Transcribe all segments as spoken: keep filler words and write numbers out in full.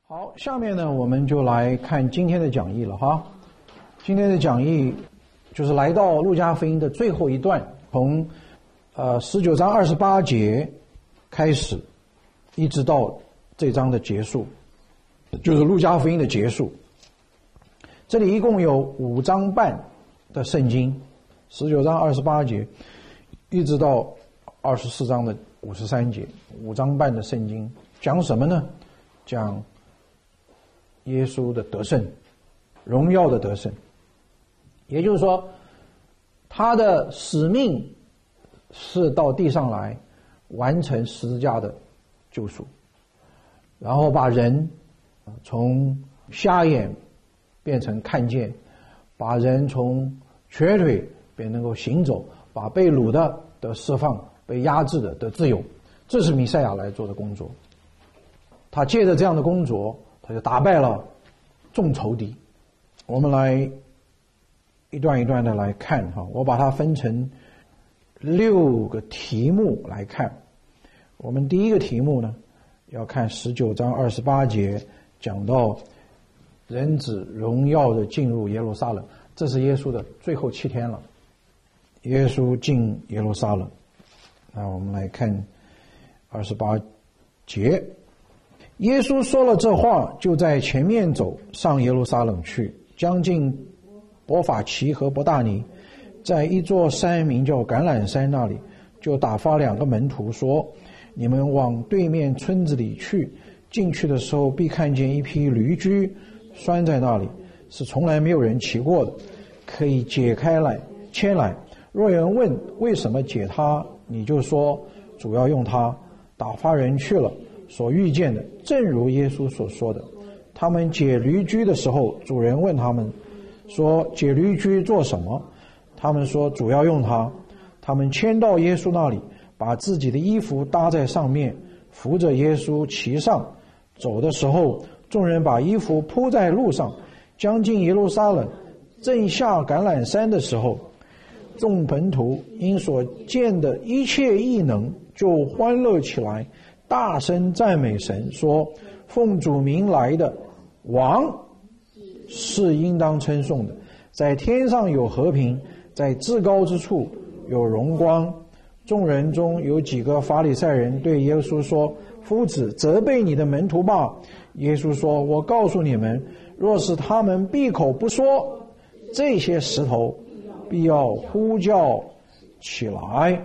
好，下面呢，我们就来看今天的讲义了哈。今天的讲义就是来到路加福音的最后一段，从呃十九章二十八节开始，一直到这章的结束，就是路加福音的结束。这里一共有五章半的圣经，十九章二十八节，一直到二十四章的五十三节，五章半的圣经讲什么呢？讲耶稣的得胜，荣耀的得胜。也就是说，他的使命是到地上来完成十字架的救赎，然后把人从瞎眼变成看见，把人从瘸腿变能够行走，把被掳的得释放，被压制的得自由。这是弥赛亚来做的工作。他借着这样的工作，他就打败了众仇敌。我们来一段一段的来看哈，我把它分成六个题目来看。我们第一个题目呢，要看十九章二十八节，讲到人子荣耀的进入耶路撒冷，这是耶稣的最后七天了。耶稣进耶路撒冷，那我们来看二十八节。耶稣说了这话，就在前面走上耶路撒冷去，将近伯法其和伯大尼，在一座山名叫橄榄山那里，就打发两个门徒说，你们往对面村子里去，进去的时候必看见一匹驴驹拴在那里，是从来没有人骑过的，可以解开来牵来。若有人问为什么解它，你就说主要用它。打发人去了，所遇见的正如耶稣所说的。他们解驴驹的时候，主人问他们说，解驴驹做什么？他们说主要用它。他们牵到耶稣那里，把自己的衣服搭在上面，扶着耶稣骑上。走的时候，众人把衣服铺在路上。将近耶路撒冷，正下橄榄山的时候，众门徒因所见的一切异能，就欢乐起来，大声赞美神，说，奉主名来的王是应当称颂的，在天上有和平，在至高之处有荣光。众人中有几个法利赛人对耶稣说，夫子，责备你的门徒吧。耶稣说，我告诉你们，若是他们闭口不说，这些石头必要呼叫起来。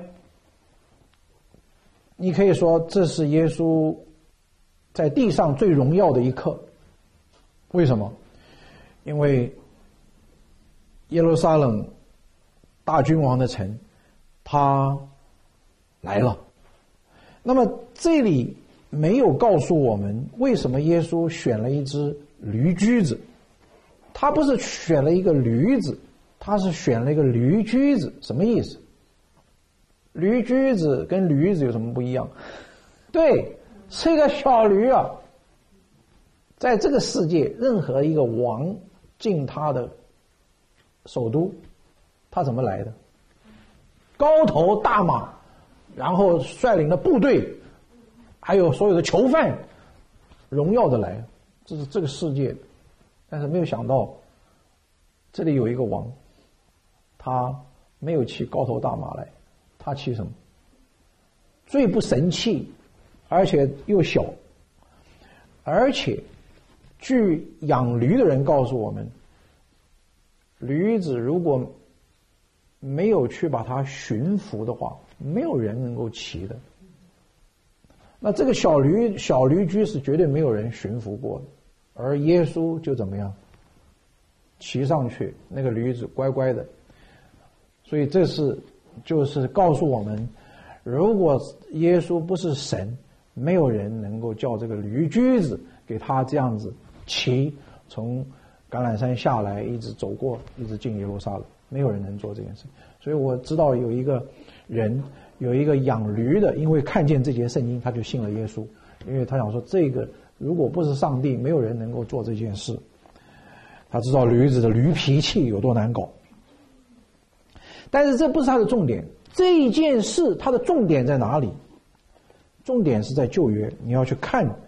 你可以说这是耶稣在地上最荣耀的一刻。为什么？因为耶路撒冷大君王的城他来了。那么这里没有告诉我们为什么耶稣选了一只驴驹子。他不是选了一个驴子，他是选了一个驴驹子。什么意思？驴驹子跟驴子有什么不一样？对，是一个小驴啊。在这个世界，任何一个王进他的首都，他怎么来的？高头大马，然后率领的部队，还有所有的囚犯，荣耀的来，这是这个世界的。但是没有想到，这里有一个王，他没有骑高头大马来，他骑什么？最不神气，而且又小，而且据养驴的人告诉我们，驴子如果没有去把它驯服的话，没有人能够骑的。那这个小驴小驴驹是绝对没有人驯服过的，而耶稣就怎么样？骑上去，那个驴子乖乖的。所以这是就是告诉我们，如果耶稣不是神，没有人能够叫这个驴驹子给他这样子骑，从橄榄山下来，一直走过，一直进耶路撒冷，没有人能做这件事。所以我知道有一个人，有一个养驴的，因为看见这节圣经，他就信了耶稣，因为他想说，这个如果不是上帝，没有人能够做这件事。他知道驴子的驴脾气有多难搞。但是这不是他的重点，这一件事它的重点在哪里？重点是在旧约，你要去看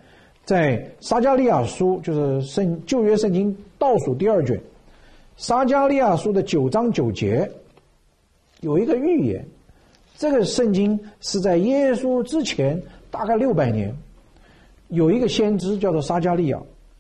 在撒迦利亚书，就是圣旧约圣经倒数第二卷，撒迦利亚书的九章九节有一个预言。这个圣经是在耶稣之前大概六百年，有一个先知叫做撒迦利亚，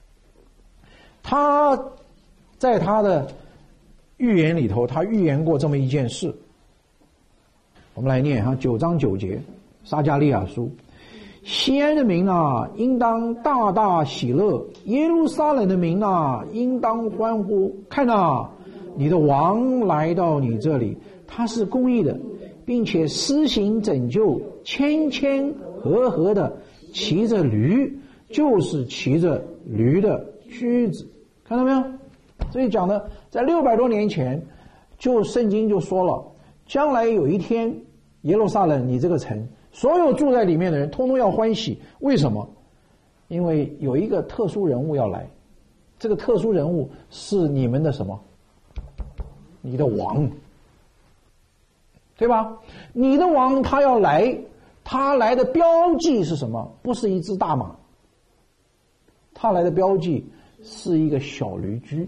他在他的预言里头，他预言过这么一件事。我们来念哈，九章九节，撒迦利亚书：西安的民啊，应当大大喜乐；耶路撒冷的民啊，应当欢呼。看啊，你的王来到你这里，他是公义的，并且施行拯救，谦谦和和的骑着驴，就是骑着驴的驹子。看到没有？所以讲呢，在六百多年前，就圣经就说了，将来有一天，耶路撒冷你这个城，所有住在里面的人通通要欢喜。为什么？因为有一个特殊人物要来，这个特殊人物是你们的什么？你的王，对吧？你的王他要来，他来的标记是什么？不是一只大马，他来的标记是一个小驴驹，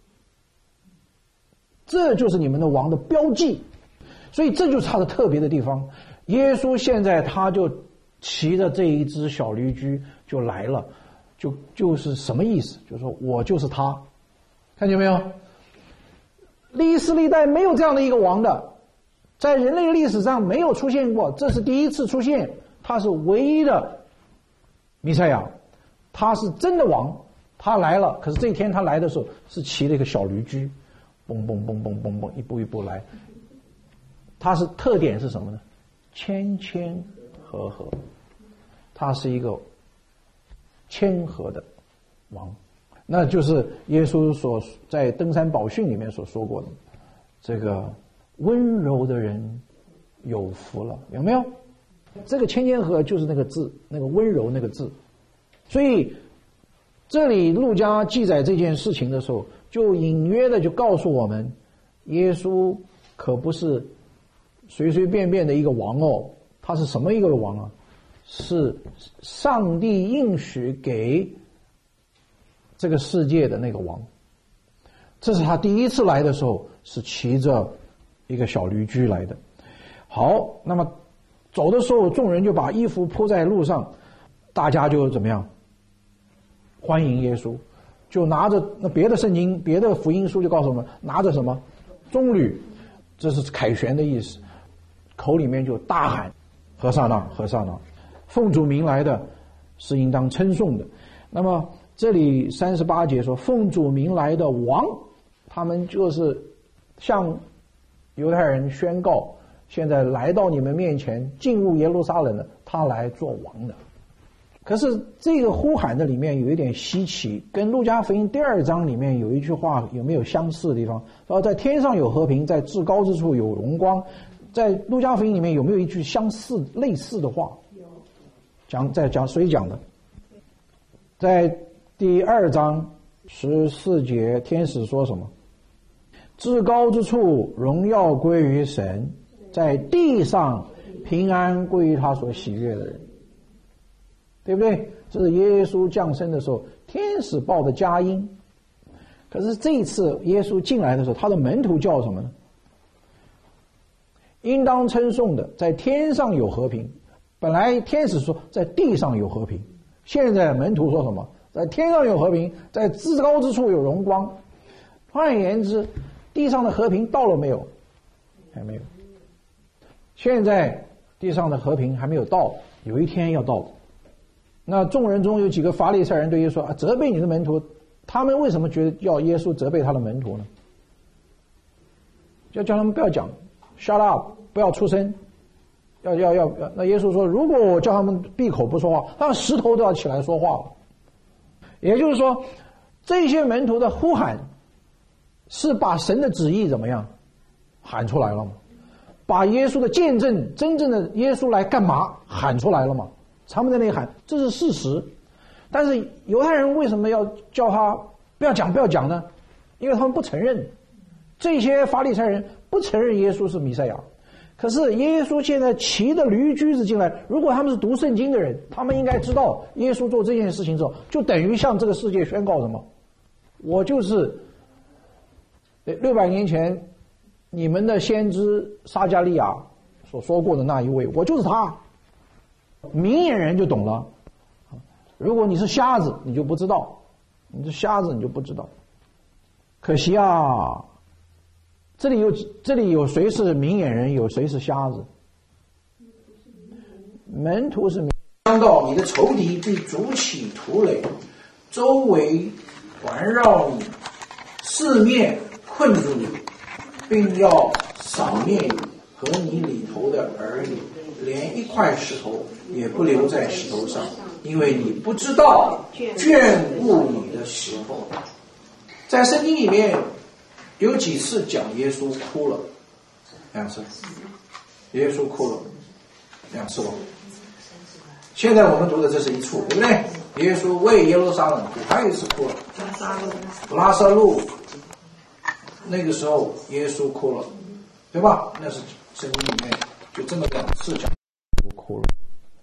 这就是你们的王的标记。所以这就是他的特别的地方。耶稣现在他就骑着这一只小驴驹就来了，就就是什么意思？就是说我就是他，看见没有？历史历代没有这样的一个王的，在人类历史上没有出现过，这是第一次出现。他是唯一的弥赛亚，他是真的王，他来了。可是这一天他来的时候是骑了一个小驴驹，蹦蹦蹦蹦蹦蹦，一步一步来。他是特点是什么呢？谦谦和和，他是一个谦和的王，那就是耶稣所在登山宝训里面所说过的，这个温柔的人有福了，有没有？这个谦谦和就是那个字，那个温柔那个字。所以这里路加记载这件事情的时候，就隐约的就告诉我们，耶稣可不是随随便便的一个王哦，他是什么一个王啊？是上帝应许给这个世界的那个王。这是他第一次来的时候，是骑着一个小驴驹来的。好，那么走的时候，众人就把衣服铺在路上，大家就怎么样？欢迎耶稣，就拿着那别的圣经、别的福音书就告诉我们，拿着什么棕榈，这是凯旋的意思。口里面就大喊何撒那何撒那，奉主名来的是应当称颂的。那么这里三十八节说奉主名来的王，他们就是向犹太人宣告，现在来到你们面前进入耶路撒冷的，他来做王的。可是这个呼喊的里面有一点稀奇，跟路加福音第二章里面有一句话有没有相似的地方？然后在天上有和平，在至高之处有荣光。在路加福音里面有没有一句相似类似的话？有，讲在讲谁讲的？在第二章十四节，天使说什么？至高之处荣耀归于神，在地上平安归于他所喜悦的人，对不对？这是耶稣降生的时候天使报的佳音。可是这一次耶稣进来的时候，他的门徒叫什么呢？应当称颂的，在天上有和平。本来天使说在地上有和平，现在门徒说什么？在天上有和平，在至高之处有荣光。换言之，地上的和平到了没有？还没有。现在地上的和平还没有到，有一天要到的。那众人中有几个法利赛人对耶稣说、啊、责备你的门徒，他们为什么觉得要耶稣责备他的门徒呢？要叫他们不要讲，shut up， 不要出声，要要要。那耶稣说，如果我叫他们闭口不说话，他们石头都要起来说话了。也就是说，这些门徒的呼喊是把神的旨意怎么样喊出来了吗？把耶稣的见证，真正的耶稣来干嘛喊出来了吗？他们在那里喊，这是事实。但是犹太人为什么要叫他不要讲不要讲呢？因为他们不承认，这些法利赛人不承认耶稣是弥赛亚。 可是耶稣现在骑着驴驹子进来，如果他们是读圣经的人，他们应该知道耶稣做这件事情之后，就等于向这个世界宣告什么？我就是六百年前你们的先知撒迦利亚所说过的那一位，我就是他。明眼人就懂了，如果你是瞎子，你就不知道，你是瞎子你就不知道。可惜啊，这里有这里有谁是明眼人，有谁是瞎子？门徒是明。当到你的仇敌必筑起土垒，周围环绕你，四面困住你，并要扫灭你和你里头的儿女，连一块石头也不留在石头上，因为你不知道眷顾你的时候。在圣经里面有几次讲耶稣哭了？两次。耶稣哭了两次了。现在我们读的这是一处，对不对？耶稣为耶路撒冷哭，还有一次哭了。拉撒路，那个时候耶稣哭了，对吧？那是圣经里面就这么两次讲哭了。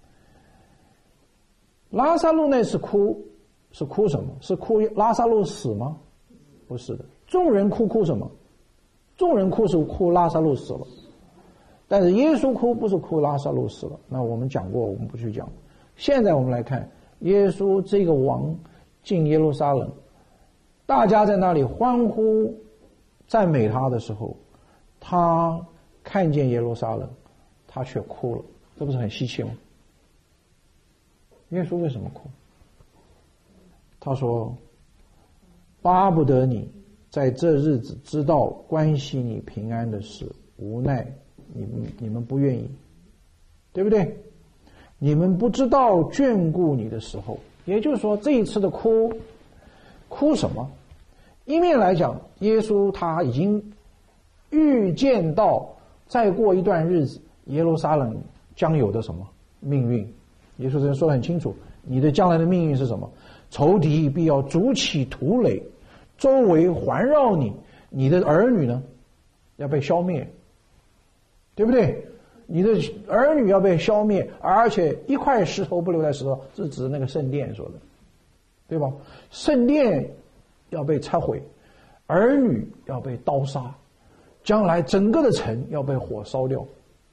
拉撒路那次哭是哭什么？是哭拉撒路死吗？不是的。众人哭哭什么？众人哭是哭拉撒路死了，但是耶稣哭不是哭拉撒路死了。那我们讲过，我们不去讲。现在我们来看耶稣这个王进耶路撒冷，大家在那里欢呼赞美他的时候，他看见耶路撒冷，他却哭了，这不是很稀奇吗？耶稣为什么哭？他说巴不得你在这日子知道关系你平安的事，无奈你们你们不愿意，对不对？你们不知道眷顾你的时候，也就是说这一次的哭哭什么？一面来讲，耶稣他已经预见到再过一段日子耶路撒冷将有的什么命运。耶稣这边说得很清楚，你的将来的命运是什么？仇敌必要筑起土垒，周围环绕你，你的儿女呢要被消灭，对不对？你的儿女要被消灭，而且一块石头不留在石头，是指那个圣殿说的，对吧？圣殿要被拆毁，儿女要被刀杀，将来整个的城要被火烧掉。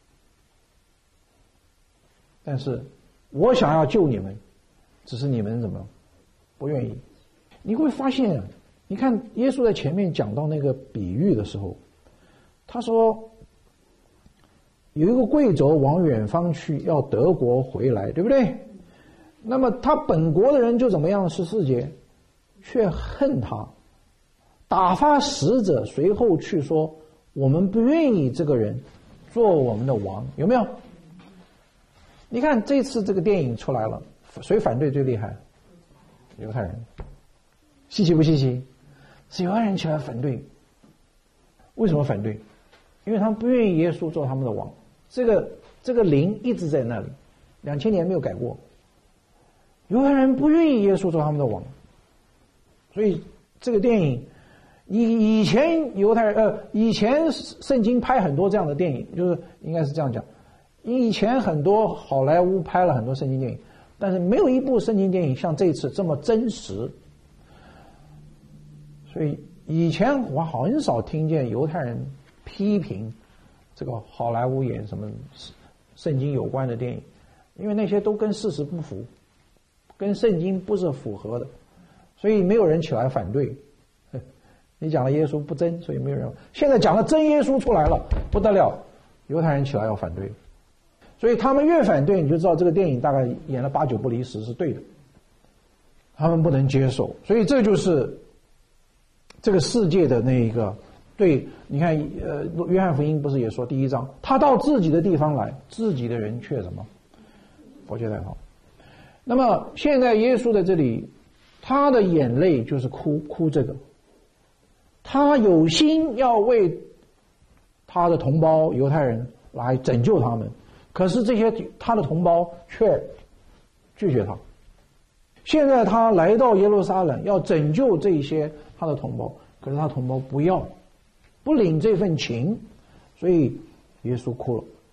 但是我想要救你们，只是你们怎么不愿意。你会发现，你看耶稣在前面讲到那个比喻的时候，他说有一个贵胄往远方去，要得国回来，对不对？那么他本国的人就怎么样？十四节，却恨他，打发使者随后去说，我们不愿意这个人做我们的王。有没有？你看这次这个电影出来了，谁反对最厉害？犹太人。稀奇不稀奇？是犹太人起来反对。为什么反对？因为他们不愿意耶稣做他们的王。这个这个灵一直在那里，两千年没有改过。犹太人不愿意耶稣做他们的王，所以这个电影，以以前犹太人呃以前圣经拍很多这样的电影，就是应该是这样讲，以前很多好莱坞拍了很多圣经电影，但是没有一部圣经电影像这次这么真实。所以以前我很少听见犹太人批评这个好莱坞演什么圣经有关的电影，因为那些都跟事实不符，跟圣经不是符合的，所以没有人起来反对。你讲了耶稣不真，所以没有人。现在讲了真耶稣出来了，不得了，犹太人起来要反对，所以他们越反对，你就知道这个电影大概演了八九不离十是对的，他们不能接受。所以这就是这个世界的那一个对，你看呃约翰福音不是也说第一章，他到自己的地方来，自己的人却什么不接待他。那么现在耶稣在这里，他的眼泪就是哭哭这个，他有心要为他的同胞犹太人来拯救他们，可是这些他的同胞却拒绝他。现在他来到耶路撒冷要拯救这些他的同胞，可是他同胞不要，不领这份情，所以耶稣哭了。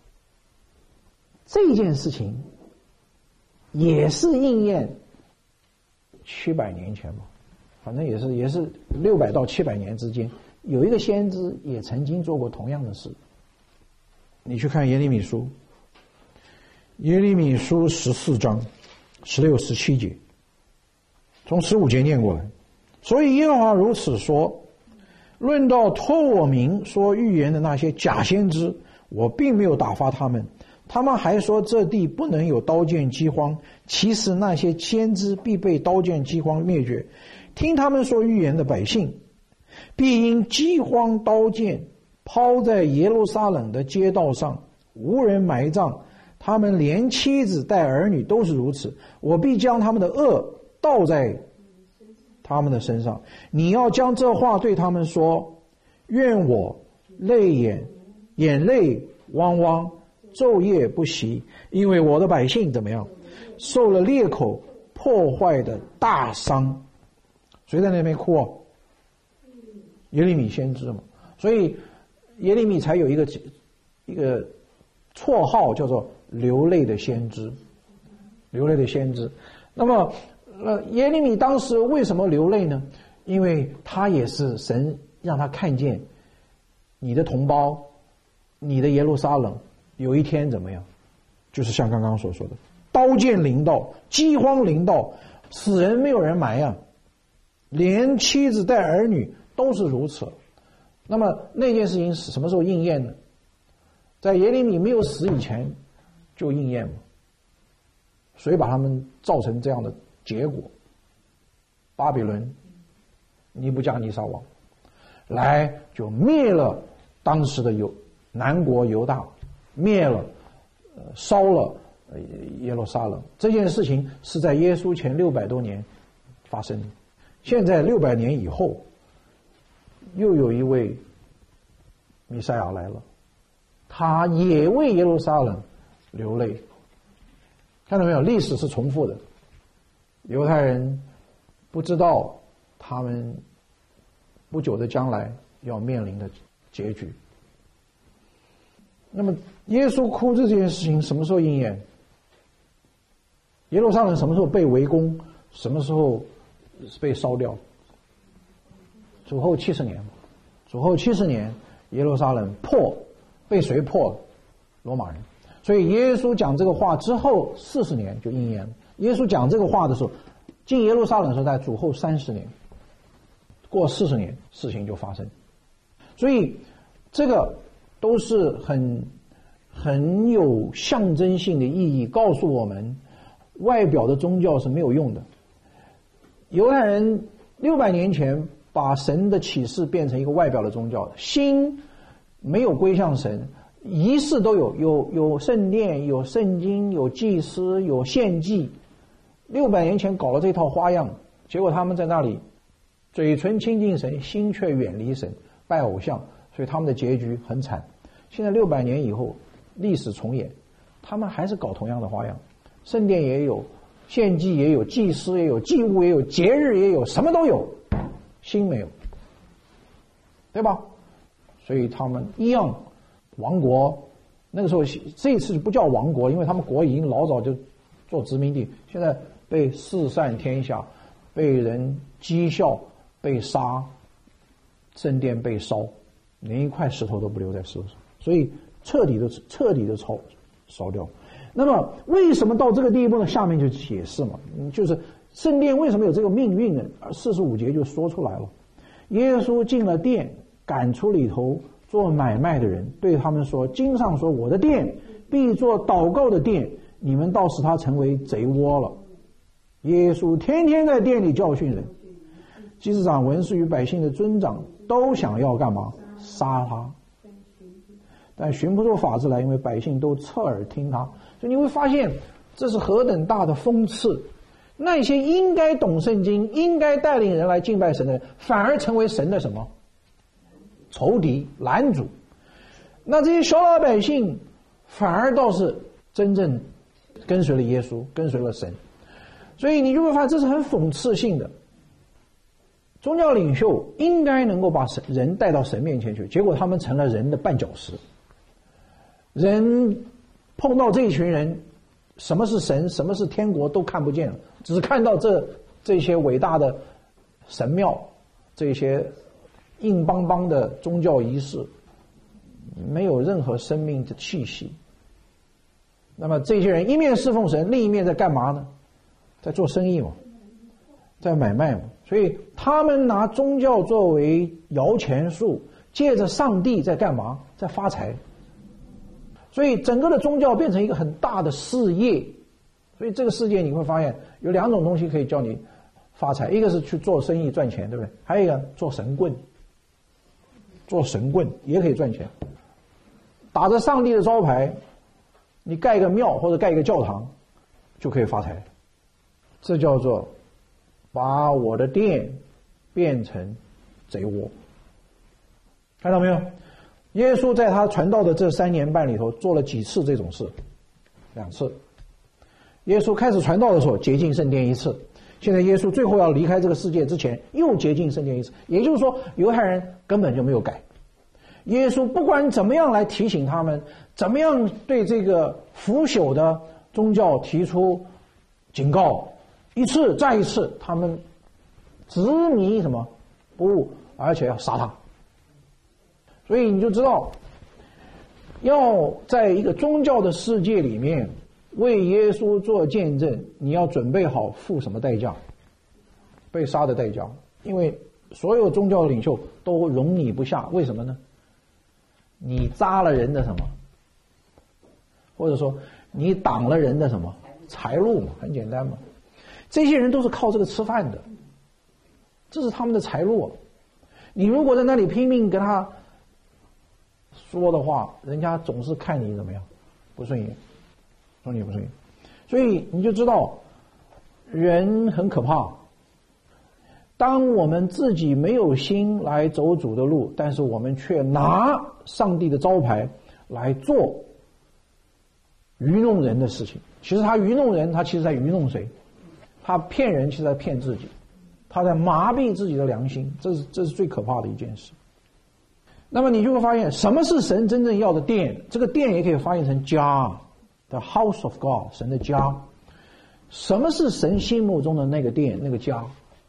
这件事情也是应验七百年前吧，反正也是也是六百到七百年之间，有一个先知也曾经做过同样的事。你去看耶利米书，耶利米书十四章十六十七节，从十五节念过来。所以耶和华如此说，论到托我名说预言的那些假先知，我并没有打发他们，他们还说这地不能有刀剑饥荒，其实那些先知必被刀剑饥荒灭绝。听他们说预言的百姓，必因饥荒刀剑抛在耶路撒冷的街道上，无人埋葬，他们连妻子带儿女都是如此。我必将他们的恶倒在他们的身上。你要将这话对他们说，愿我泪眼眼泪汪汪，昼夜不息，因为我的百姓怎么样，受了裂口破坏的大伤。谁在那边哭啊？耶利米先知嘛。所以耶利米才有一个一个绰号叫做流泪的先知，流泪的先知。那么呃，耶利米当时为什么流泪呢？因为他也是神让他看见你的同胞，你的耶路撒冷有一天怎么样，就是像刚刚所说的，刀剑临到，饥荒临到，死人没有人埋啊，连妻子带儿女都是如此。那么那件事情什么时候应验呢？在耶利米没有死以前就应验了。谁把他们造成这样的结果？巴比伦尼布甲尼撒王来就灭了当时的犹南国犹大，灭了呃烧了呃耶路撒冷。这件事情是在耶稣前六百多年发生的。现在六百年以后，又有一位弥赛亚来了，他也为耶路撒冷流泪。看到没有？历史是重复的。犹太人不知道他们不久的将来要面临的结局。那么耶稣哭这件事情什么时候应验？耶路撒冷什么时候被围攻？什么时候被烧掉？主后七十年。主后七十年，耶路撒冷破，被谁破了？罗马人。所以耶稣讲这个话之后四十年就应验了。耶稣讲这个话的时候，进耶路撒冷的时候在主后三十年，过四十年事情就发生。所以这个都是很很有象征性的意义，告诉我们外表的宗教是没有用的。犹太人六百年前把神的启示变成一个外表的宗教，心没有归向神，仪式都有，有有圣殿，有圣经，有祭司，有献祭。六百年前搞了这套花样，结果他们在那里嘴唇亲近神，心却远离神，拜偶像，所以他们的结局很惨。现在六百年以后，历史重演，他们还是搞同样的花样，圣殿也有，献祭也有，祭司也有，祭物也有，节日也有，什么都有，心没有，对吧？所以他们一样亡国。那个时候这一次不叫亡国，因为他们国已经老早就做殖民地，现在被四散天下，被人讥笑，被杀，圣殿被烧，连一块石头都不留在石头上，所以彻底的彻底的烧烧掉。那么为什么到这个地步呢？下面就解释嘛，就是圣殿为什么有这个命运呢？四十五节就说出来了。耶稣进了殿，赶出里头做买卖的人，对他们说，经上说，我的殿必做祷告的殿，你们倒使他成为贼窝了。耶稣天天在殿里教训人，祭司长、文士与百姓的尊长都想要干嘛？杀他，但寻不出法子来，因为百姓都侧耳听他。所以你会发现这是何等大的讽刺，那些应该懂圣经，应该带领人来敬拜神的人，反而成为神的什么？仇敌、拦阻。那这些小老百姓反而倒是真正跟随了耶稣，跟随了神。所以你就会发现这是很讽刺性的。宗教领袖应该能够把神人带到神面前去，结果他们成了人的绊脚石。人碰到这一群人，什么是神，什么是天国都看不见了，只看到这这些伟大的神庙，这些硬邦邦的宗教仪式，没有任何生命的气息。那么这些人一面侍奉神，另一面在干嘛呢？在做生意嘛，在买卖嘛。所以他们拿宗教作为摇钱树，借着上帝在干嘛？在发财。所以整个的宗教变成一个很大的事业。所以这个世界你会发现有两种东西可以叫你发财，一个是去做生意赚钱，对不对？还有一个做神棍，做神棍也可以赚钱，打着上帝的招牌，你盖一个庙或者盖一个教堂就可以发财。这叫做把我的殿变成贼窝。看到没有？耶稣在他传道的这三年半里头做了几次这种事？两次。耶稣开始传道的时候洁净圣殿一次，现在耶稣最后要离开这个世界之前又洁净圣殿一次。也就是说犹太人根本就没有改，耶稣不管怎么样来提醒他们，怎么样对这个腐朽的宗教提出警告，一次再一次他们执迷什么不悟，而且要杀他。所以你就知道，要在一个宗教的世界里面为耶稣做见证，你要准备好付什么代价？被杀的代价。因为所有宗教领袖都容你不下，为什么呢？你扎了人的什么？或者说你挡了人的什么财路嘛，很简单嘛。这些人都是靠这个吃饭的，这是他们的财路。你如果在那里拼命跟他说的话，人家总是看你怎么样，不顺眼，说你不顺眼。所以你就知道人很可怕。当我们自己没有心来走主的路，但是我们却拿上帝的招牌来做愚弄人的事情。其实他愚弄人，他其实在愚弄谁？他骗人，其实在骗自己，他在麻痹自己的良心，这是这是最可怕的一件事。那么你就会发现，什么是神真正要的殿？这个殿也可以翻译成家 ，the house of God， 神的家。什么是神心目中的那个殿？那个家？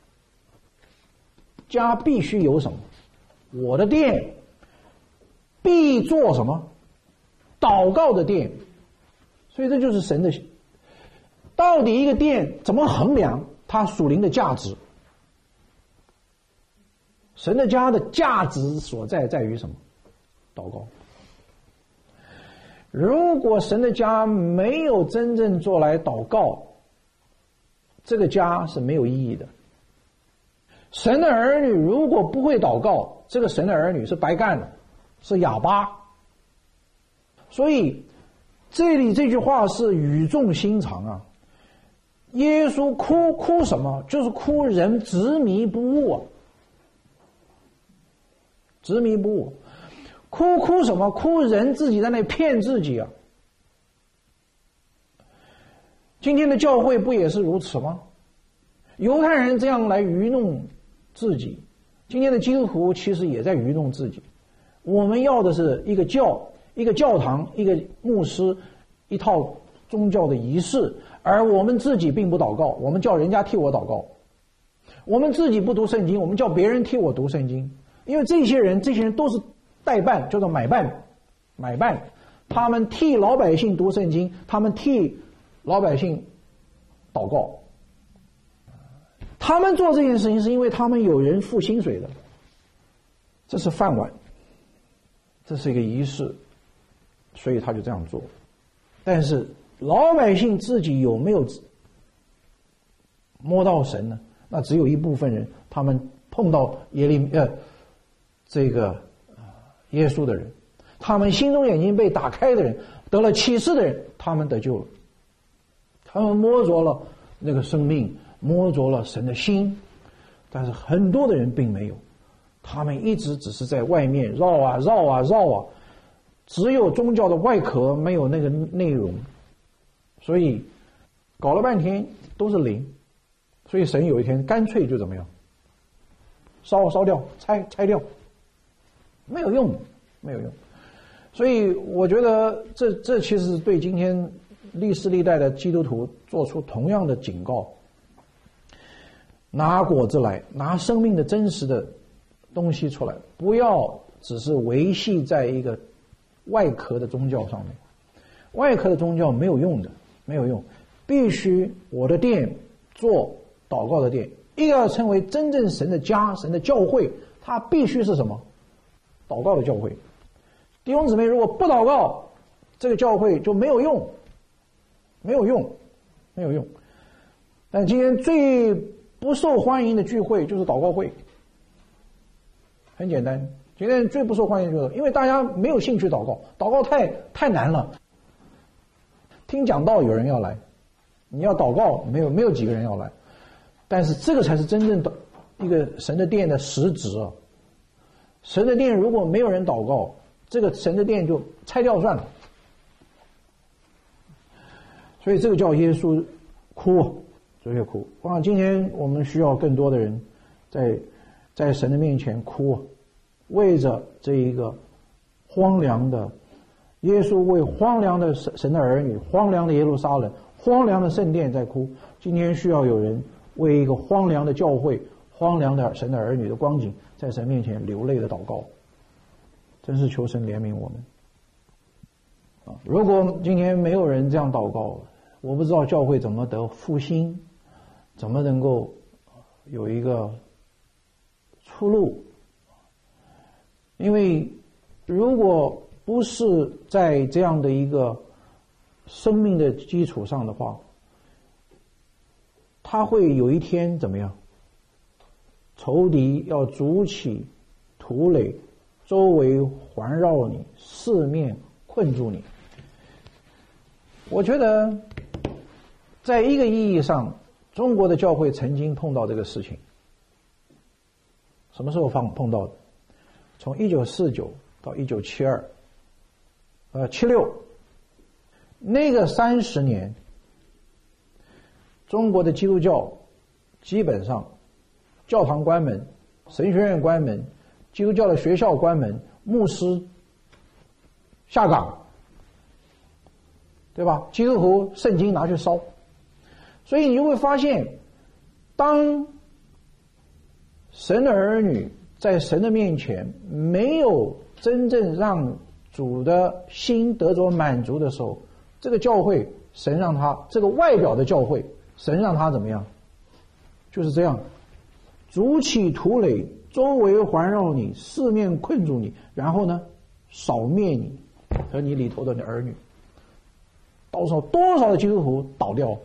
家必须有什么？我的殿必做什么？祷告的殿。所以这就是神的。到底一个殿怎么衡量它属灵的价值？神的家的价值所在在于什么？祷告。如果神的家没有真正做来祷告，这个家是没有意义的。神的儿女如果不会祷告，这个神的儿女是白干的，是哑巴。所以这里这句话是语重心长啊。耶稣哭哭什么？就是哭人执迷不悟啊。执迷不悟，哭哭什么？哭人自己在那骗自己啊！今天的教会不也是如此吗？犹太人这样来愚弄自己，今天的基督徒其实也在愚弄自己。我们要的是一个教、一个教堂、一个牧师、一套宗教的仪式，而我们自己并不祷告，我们叫人家替我祷告。我们自己不读圣经，我们叫别人替我读圣经。因为这些人，这些人都是代办，叫做买办，买办，他们替老百姓读圣经，他们替老百姓祷告。他们做这件事情是因为他们有人付薪水的，这是饭碗，这是一个仪式，所以他就这样做。但是老百姓自己有没有摸到神呢？那只有一部分人，他们碰到耶利呃。这个耶稣的人，他们心中眼睛被打开的人，得了启示的人，他们得救了。他们摸着了那个生命，摸着了神的心，但是很多的人并没有，他们一直只是在外面绕啊绕啊绕啊，只有宗教的外壳，没有那个内容，所以搞了半天都是零。所以神有一天干脆就怎么样，烧烧掉，拆拆掉。没有用，没有用。 所以我觉得这这其实是对今天历世历代的基督徒做出同样的警告。拿果子来，拿生命的真实的东西出来，不要只是维系在一个外壳的宗教上面。外壳的宗教没有用的，没有用，必须我的殿做祷告的殿。一个要成为真正神的家，神的教会，它必须是什么？祷告的教会。弟兄姊妹，如果不祷告，这个教会就没有用，没有用，没有用。但今天最不受欢迎的聚会就是祷告会，很简单。今天最不受欢迎的就是因为大家没有兴趣祷告，祷告太太难了。听讲道有人要来，你要祷告没有没有几个人要来，但是这个才是真正的一个神的殿的实质啊。神的殿如果没有人祷告，这个神的殿就拆掉算了。所以这个叫耶稣哭，主耶稣哭。我想今天我们需要更多的人在在神的面前哭，为着这一个荒凉的耶稣，为荒凉的神神的儿女，荒凉的耶路撒冷，荒凉的圣殿在哭。今天需要有人为一个荒凉的教会，荒凉的神的儿女的光景，在神面前流泪的祷告。真是求神怜悯我们啊！如果今天没有人这样祷告，我不知道教会怎么得复兴，怎么能够有一个出路。因为如果不是在这样的一个生命的基础上的话，他会有一天怎么样？仇敌要筑起土垒，周围环绕你，四面困住你。我觉得在一个意义上，中国的教会曾经碰到这个事情。什么时候碰碰到的？从一九四九到一九七二，呃七六，那个三十年，中国的基督教基本上教堂关门，神学院关门，基督教的学校关门，牧师下岗，对吧？基督徒圣经拿去烧。所以你就会发现，当神的儿女在神的面前没有真正让主的心得着满足的时候，这个教会神让他这个外表的教会神让他怎么样？就是这样，筑起土垒，周围环绕你，四面困住你，然后呢扫灭你和你里头的儿女。多少多少的基督徒倒掉，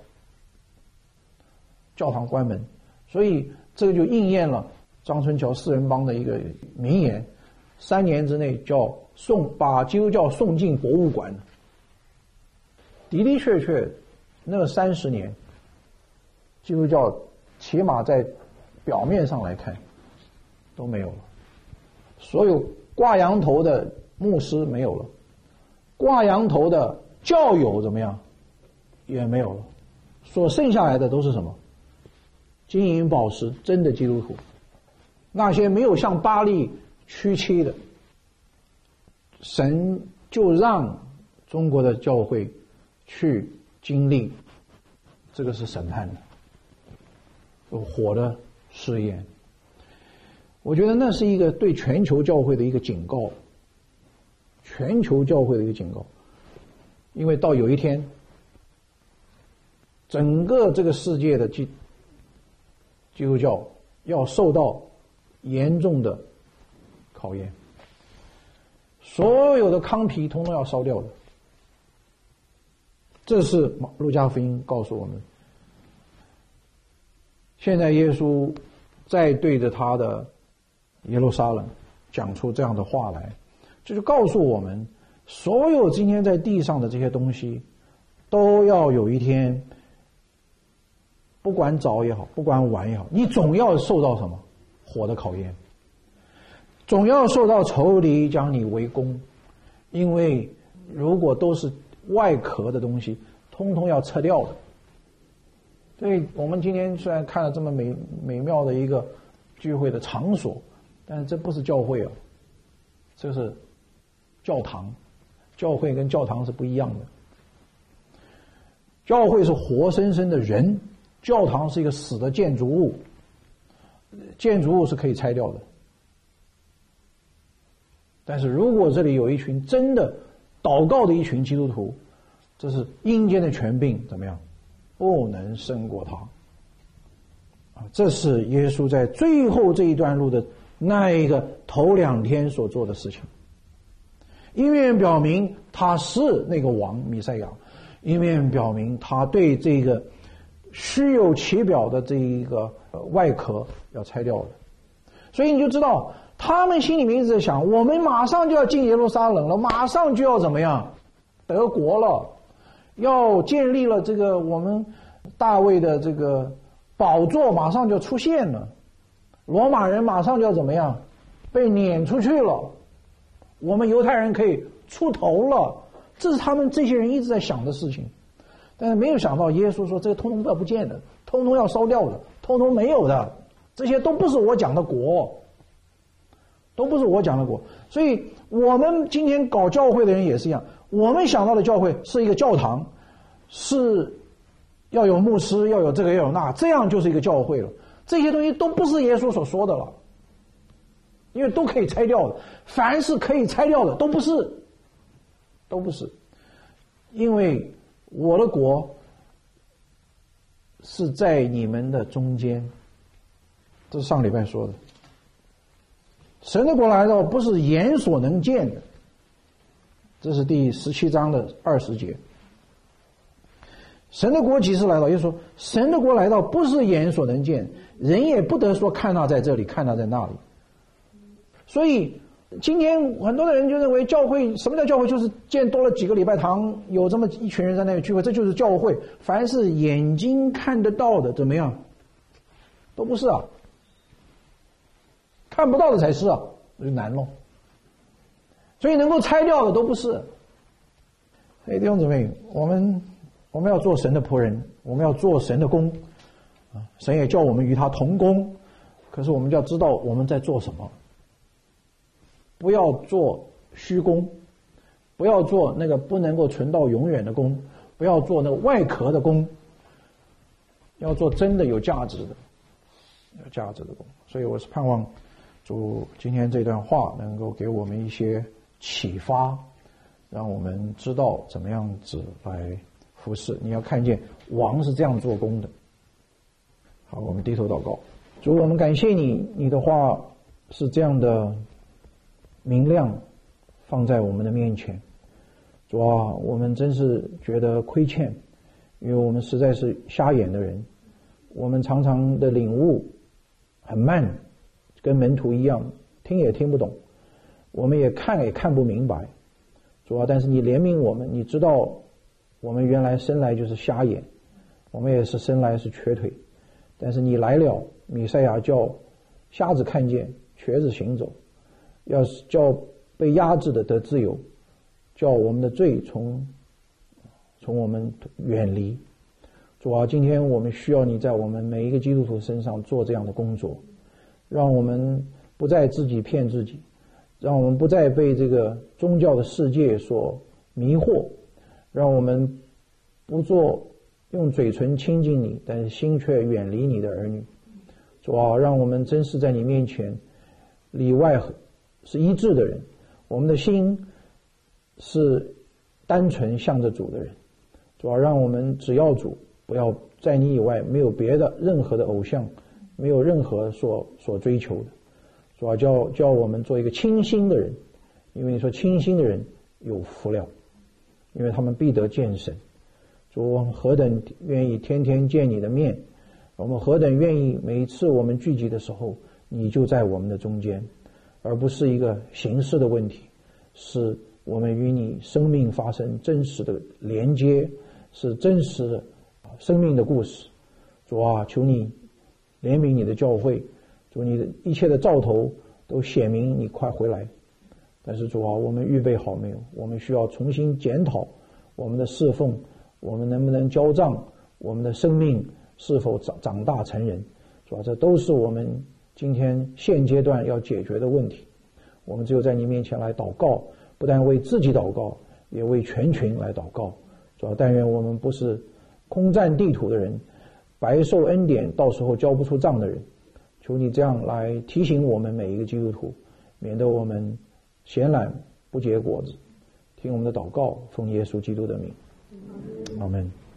教堂关门。所以这个就应验了张春桥四人帮的一个名言，三年之内叫送把基督教送进博物馆。的的确确那三十年基督教起码在表面上来看都没有了，所有挂羊头的牧师没有了，挂羊头的教友怎么样也没有了，所剩下来的都是什么？金银宝石真的基督徒，那些没有向巴力屈膝的，神就让中国的教会去经历这个是审判的有火的试验。我觉得那是一个对全球教会的一个警告，全球教会的一个警告。因为到有一天整个这个世界的基基督教要受到严重的考验，所有的糠皮通通要烧掉的。这是路加福音告诉我们。现在耶稣在对着他的耶路撒冷讲出这样的话来，这就告诉我们，所有今天在地上的这些东西都要有一天，不管早也好，不管晚也好，你总要受到什么火的考验，总要受到仇敌将你围攻。因为如果都是外壳的东西，通通要撤掉的。所以我们今天虽然看了这么美美妙的一个聚会的场所，但是这不是教会啊，这是教堂， 教会跟教堂是不一样的。教会是活生生的人，教堂是一个死的建筑物，建筑物是可以拆掉的。但是如果这里有一群真的祷告的一群基督徒，这是阴间的权柄怎么样？不能胜过他。啊，这是耶稣在最后这一段路的那一个头两天所做的事情。一面表明他是那个王弥赛亚，一面表明他对这个虚有其表的这一个外壳要拆掉的。所以你就知道他们心里面一直在想，我们马上就要进耶路撒冷了，马上就要怎么样得国了，要建立了这个我们大卫的这个宝座，马上就出现了，罗马人马上就要怎么样被撵出去了，我们犹太人可以出头了。这是他们这些人一直在想的事情。但是没有想到耶稣说这个通通要不见的，通通要烧掉的，通通没有的，这些都不是我讲的国，都不是我讲的国。所以我们今天搞教会的人也是一样，我们想到的教会是一个教堂，是要有牧师，要有这个要有那，这样就是一个教会了。这些东西都不是耶稣所说的了，因为都可以拆掉的，凡是可以拆掉的都不是，都不是。因为我的国是在你们的中间，这是上礼拜说的。神的国来到不是眼所能见的，这是第十七章的二十节。神的国几时来到？也就是说神的国来到不是眼所能见，人也不得说看他在这里，看他在那里。所以今天很多的人就认为教会，什么叫教会？就是建多了几个礼拜堂，有这么一群人在那里聚会，这就是教会。凡是眼睛看得到的怎么样都不是啊，看不到的才是啊，那就难咯。所以能够拆掉的都不是。所以弟兄姊妹，我们我们要做神的仆人，我们要做神的工啊，神也叫我们与他同工，可是我们就要知道我们在做什么，不要做虚工，不要做那个不能够存到永远的工，不要做那个外壳的工，要做真的有价值的有价值的工。所以我是盼望主今天这段话能够给我们一些启发，让我们知道怎么样子来服侍。你要看见王是这样做工的。好，我们低头祷告。主，我们感谢你，你的话是这样的明亮放在我们的面前。主啊，我们真是觉得亏欠，因为我们实在是瞎眼的人，我们常常的领悟很慢，跟门徒一样，听也听不懂，我们也看也看不明白。主啊，但是你怜悯我们，你知道我们原来生来就是瞎眼，我们也是生来是瘸腿，但是你来了，弥赛亚叫瞎子看见，瘸子行走，要是叫被压制的得自由，叫我们的罪从从我们远离。主啊，今天我们需要你在我们每一个基督徒身上做这样的工作，让我们不再自己骗自己，让我们不再被这个宗教的世界所迷惑，让我们不做用嘴唇亲近你，但是心却远离你的儿女。主啊，让我们真是在你面前里外是一致的人，我们的心是单纯向着主的人。主啊，让我们只要主，不要在你以外没有别的任何的偶像，没有任何所所追求的。主啊，叫叫我们做一个清心的人，因为你说清心的人有福了，因为他们必得见神。主，我们何等愿意天天见你的面，我们何等愿意每一次我们聚集的时候，你就在我们的中间，而不是一个形式的问题，是我们与你生命发生真实的连接，是真实的生命的故事。主啊，求你怜悯你的教会，主，你的一切的兆头都显明你快回来。但是主啊，我们预备好没有？我们需要重新检讨我们的侍奉，我们能不能交账，我们的生命是否长长大成人。主啊，这都是我们今天现阶段要解决的问题。我们只有在你面前来祷告，不但为自己祷告， 也为全群来祷告。主要但愿我们不是空占地土的人，白受恩典到时候交不出账的人。求你这样来提醒我们每一个基督徒，免得我们闲懒不结果子。听我们的祷告，奉耶稣基督的名，阿们。